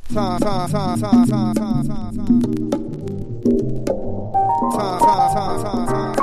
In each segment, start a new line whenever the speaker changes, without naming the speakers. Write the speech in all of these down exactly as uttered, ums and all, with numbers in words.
Time, time, time, time, time, time, time, time. Time, time, time, time, time, time.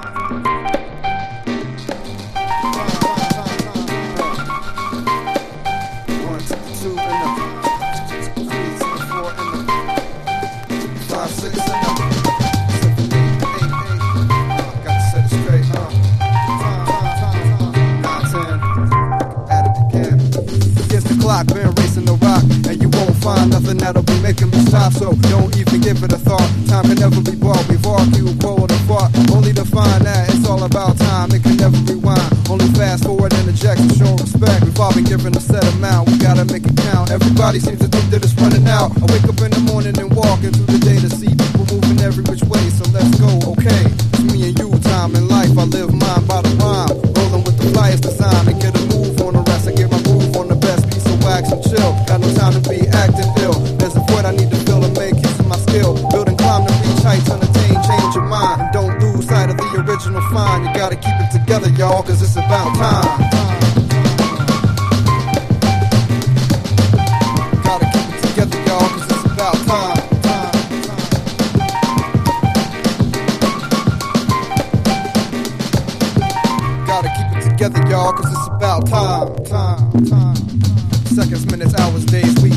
One to the two and the three to the four and the five, six and the seven, eight, eight, eight. Got to set it straight, huh? Time, time, time, time. Nine, ten. At it again. Against the clock, been racing the rock, and you won't find nothing that'll be making me stop. So don't even give it a thought. Time can never be bought. We've argued, quarreled, and fought, only to find that it's all about time. It can never rewind. Only fast forward and eject and show respect. We've all been given a set amount. We gotta make it count. Everybody seems to think that it's running out. I wake up in the morning and walk into the day to see people moving every which way. So let's go, okay? It's me and you, time in life. I live mine by the rhyme. Rolling with the flyest design and get a move on the rest. I get my groove on the best piece of wax and chill. Got no time to be acting ill. There's a void I need to fill and make use of my skill. Build and climb to reach heights, unattain, change your mind. And don't lose sight of the original find. You gotta keep it together, y'all, cause it's about time. Gotta keep it together, y'all, cause it's about time. Gotta keep it together, y'all, cause it's about time. Time, time. Seconds, minutes, hours, days, weeks.